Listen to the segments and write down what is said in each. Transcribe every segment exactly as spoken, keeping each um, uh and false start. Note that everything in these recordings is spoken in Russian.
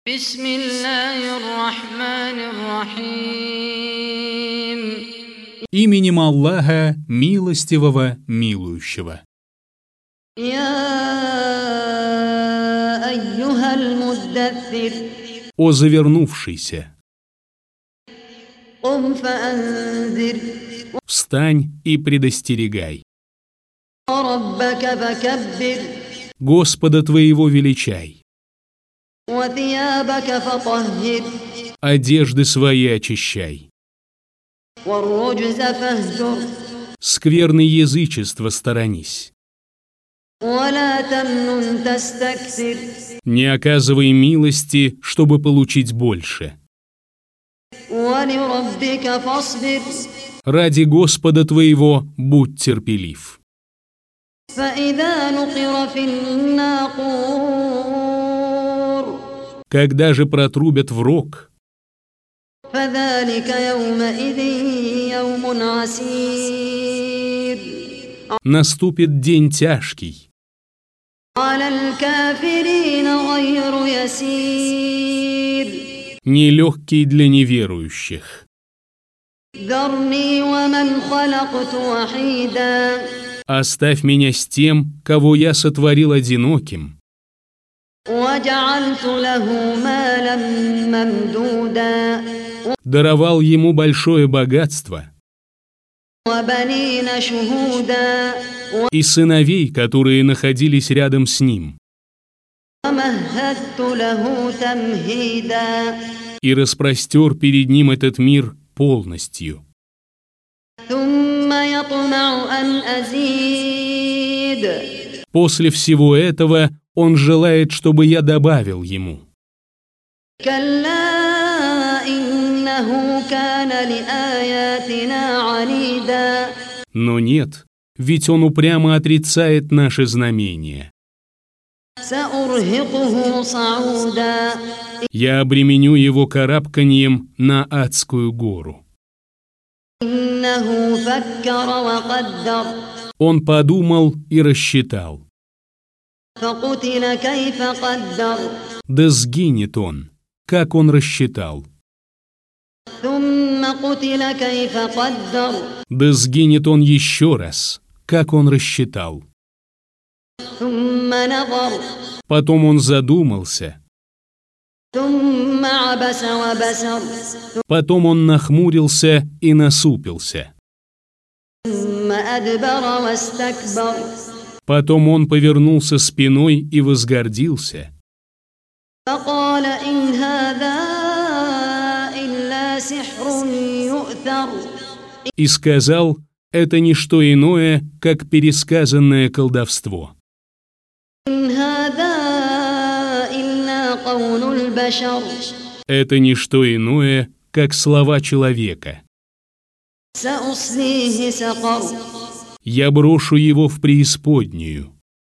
Бисмиллахир-рахманир-рахим. Именем Аллаха, милостивого, милующего. Я айюхаль муддатсир. О завернувшийся! Кум фаанзир. Встань и предостерегай. Раббака факаббир. Господа твоего величай. Ва тиябака фатаххир. Одежды свои очищай. Варруджза фахджур. Скверны язычества сторонись. Валя тамнун тастаксир. Не оказывай милости, чтобы получить больше. Вали раббика фасбир. Ради Господа твоего будь терпелив. فإذا نقر في الناقور. Когда же протрубят в рог, فذلك يومئذ يوم عسير. наступит день тяжкий, على الكافرين غير يسير. нелегкий для неверующих. ذرني ومن خلقت وحيدا. Оставь меня с тем, кого я сотворил одиноким, وجعلت له مالا ممدودا. даровал ему большое богатство وبنين شهودا. и сыновей, которые находились рядом с ним, ومهدت له تمهيدا. и распростер перед ним этот мир полностью. ثم يطمع أن أزيد. После всего этого он желает, чтобы я добавил ему. كلا إنه كان لآياتنا عنيدا. Но нет, ведь он упрямо отрицает наши знамения. سأرهقه صعودا. Я обременю его карабканьем на адскую гору. إنه فكر وقدر. Он подумал и рассчитал. فقتل كيف قدر. Да сгинет он, как он рассчитал. ثم قتل كيف قدر. Да сгинет он еще раз, как он рассчитал. ثم نظر. Потом он задумался. ثم عبس وبسر. Потом он нахмурился и насупился. ثم أدبر واستكبر. Потом он повернулся спиной и возгордился. فقال إن هذا إلا سحر يؤثر. И сказал, это не что иное, как пересказанное колдовство. إن هذا إلا قول البشر. Это не что иное, как слова человека. سأصليه سقر. Я брошу его в преисподнюю.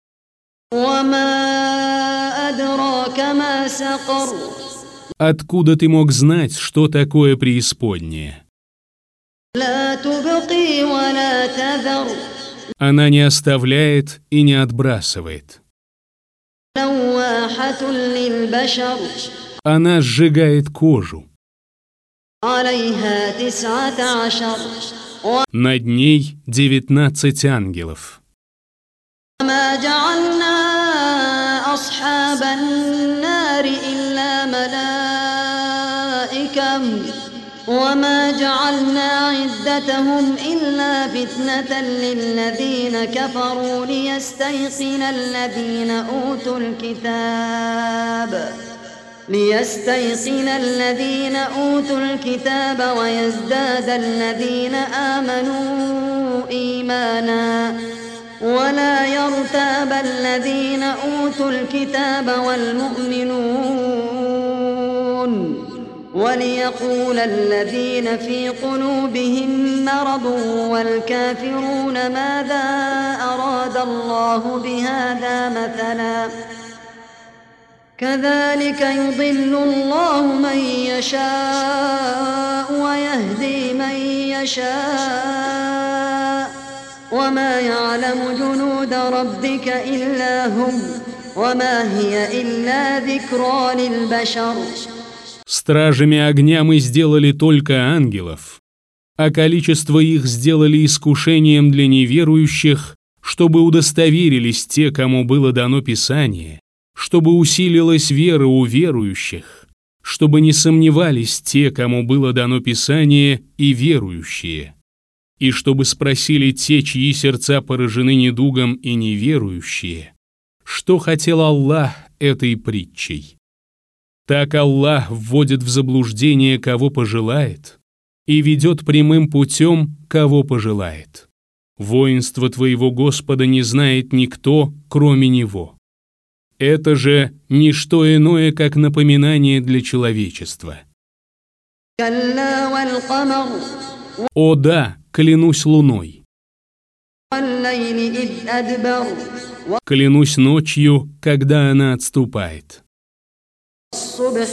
وما أدراك ما سقر. Откуда ты мог знать, что такое преисподняя? لا تبقي ولا تذر. Она не оставляет и не отбрасывает. لواحة للبشر. Она сжигает кожу. عليها تسعة عشر. Над ней девятнадцать ангелов. وما جعلنا أصحاب النار إلا ملائكة وما جعلنا عدتهم إلا فتنة للذين كفروا ليستيقن الذين أوتوا الكتاب ليستيقن الذين أوتوا الكتاب ويزداد الذين آمنوا إيمانا ولا يرتاب الذين أوتوا الكتاب والمؤمنون وليقول الذين في قلوبهم مرض والكافرون ماذا أراد الله بهذا مثلا كذلك يضل الله من يشاء ويهدي من يشاء وما يعلم جنود ربك إلا هم وما هي إلا ذكرى للبشر. Стражами огня мы сделали только ангелов, а количество их сделали искушением для неверующих, чтобы удостоверились те, кому было дано Писание, чтобы усилилась вера у верующих, чтобы не сомневались те, кому было дано Писание, и верующие, и чтобы спросили те, чьи сердца поражены недугом, и неверующие, что хотел Аллах этой притчей. Так Аллах вводит в заблуждение, кого пожелает, и ведет прямым путем, кого пожелает. Воинство твоего Господа не знает никто, кроме Него. Это же не что иное, как напоминание для человечества. كلا والقمر О да, клянусь луной, والليل إذ أدبر клянусь ночью, когда она отступает, والصبح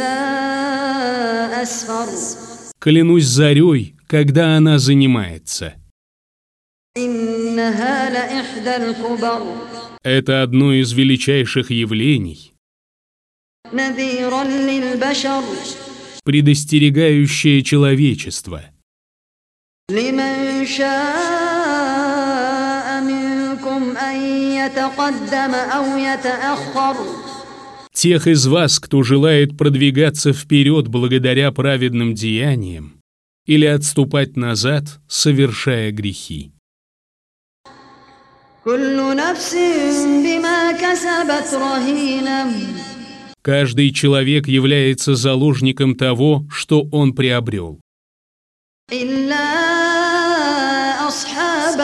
إذا أسفر клянусь зарей, когда она занимается. إنها لإحدى الكبر Это одно из величайших явлений, نذيرا للبشر предостерегающее человечество. لمن شاء منكم أن يتقدم أو يتأخر. Тех из вас, кто желает продвигаться вперед благодаря праведным деяниям, или отступать назад, совершая грехи. كل نفس بما كسبت رهينة. Каждый человек является заложником того, что он приобрел. إلا أصحاب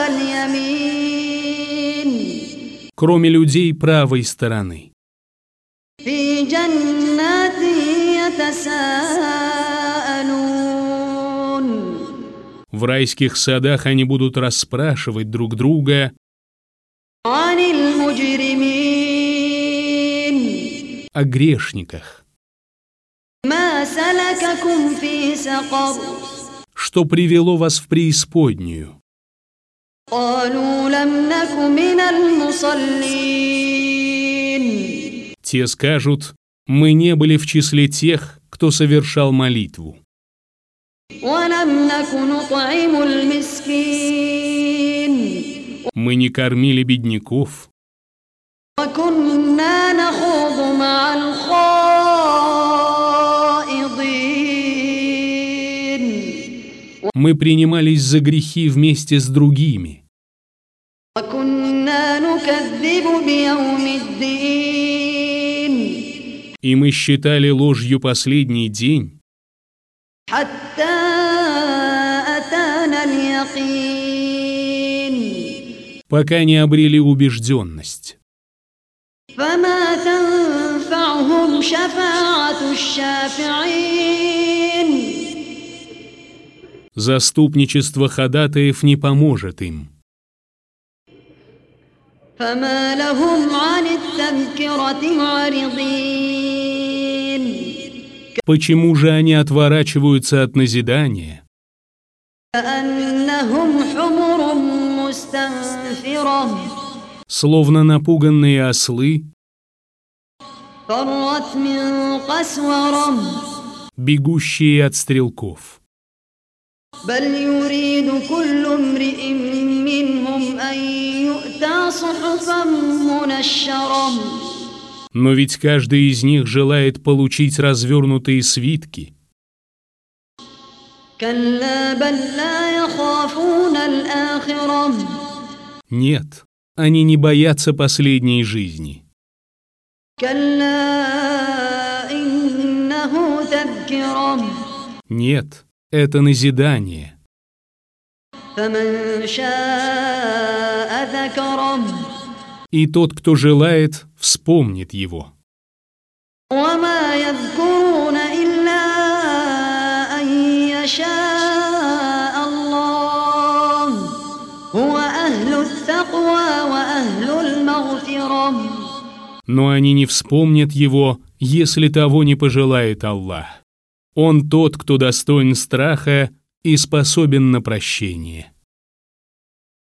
اليمين Кроме людей правой стороны. في جنات يتساءلون. В райских садах они будут расспрашивать друг друга عن المجرمين. о грешниках, ما سلككم في سقر. что привело вас в преисподнюю. قالوا لم نك من المصلين. Те скажут: мы не были в числе тех, кто совершал молитву. ولم نك نطعم المسكين. Мы не кормили бедняков. وكنا نخوض مع الخائضين. Мы принимались за грехи вместе с другими. وكنا نكذب بيوم الدين. И мы считали ложью последний день, حتى أتانا اليقين. пока не обрели убежденность. فما تنفعهم شفاعة الشافعين. Заступничество ходатаев не поможет им. فما لهم عن التذكرة معرضين. Почему же они отворачиваются от назидания, كأنهم حمر مستنفرة. словно напуганные ослы, فرت من قسورة. бегущие от стрелков? بل يريد كل امرئ منهم أن يؤتى صحفا منشرة. Но ведь каждый из них желает получить развернутые свитки. كلا بل لا يخافون الآخرة. Нет, они не боятся последней жизни. كلا إنه تذكرة. Нет, это назидание. فمن شاء ذكره. И тот, кто желает, вспомнит его. وما يذكرون إلا أن يشاء الله هو أهل التقوى وأهل المغفرة. Но они не вспомнят его, если того не пожелает Аллах. Он тот, кто достоин страха и способен на прощение.